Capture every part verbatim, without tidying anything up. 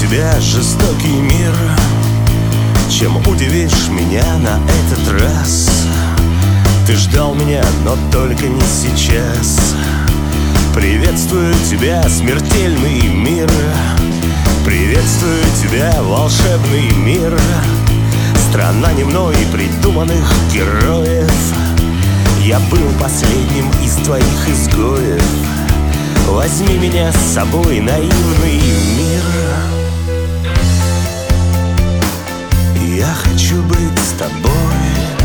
тебя жестокий мир. Чем удивишь меня на этот раз? Ты ждал меня, но только не сейчас. Приветствую тебя, смертельный мир. Приветствую тебя, волшебный мир. Страна не мной придуманных героев. Я был последним из твоих изгоев. Возьми меня с собой, наивный мир. Я хочу быть с тобой,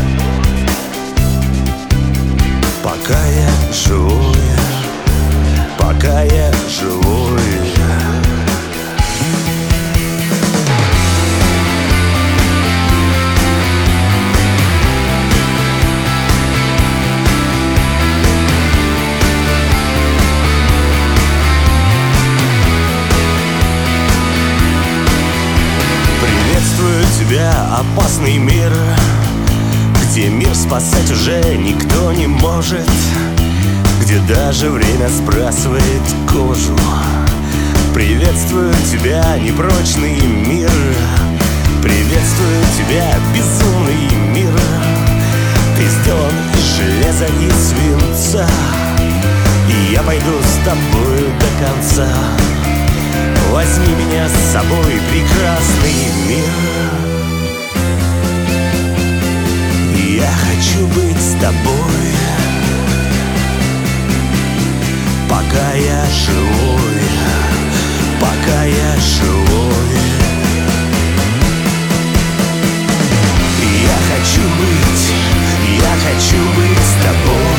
пока я живой, пока я живой. Приветствую тебя, опасный мир, где мир спасать уже никто не может, где даже время сбрасывает кожу. Приветствую тебя, непрочный мир. Приветствую тебя, безумный мир. Ты сделан из железа и свинца, и я пойду с тобою до конца. Возьми меня с собой, прекрасный мир. Я хочу быть с тобой, пока я живой, пока я живой. Я хочу быть, я хочу быть с тобой.